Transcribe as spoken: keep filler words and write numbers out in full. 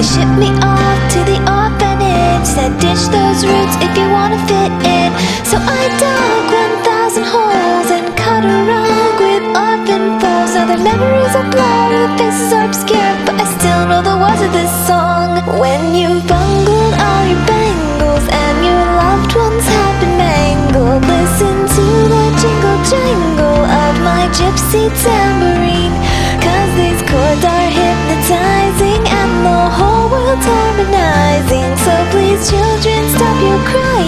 shipped me off to the orphanage, said ditch those roots if you wanna fit in. So I dug one thousand holes and cut a rug with orphan foals. Now their memories are blurred, their faces are obscure, but I still know the words of this song. When you've bungled all your bangles and your loved ones have been mangled, listen to the jingle jangle of my gypsy tambourine, 'cause these chords are hypnotizing and the whole world's harmonizing. So please children, stop your crying.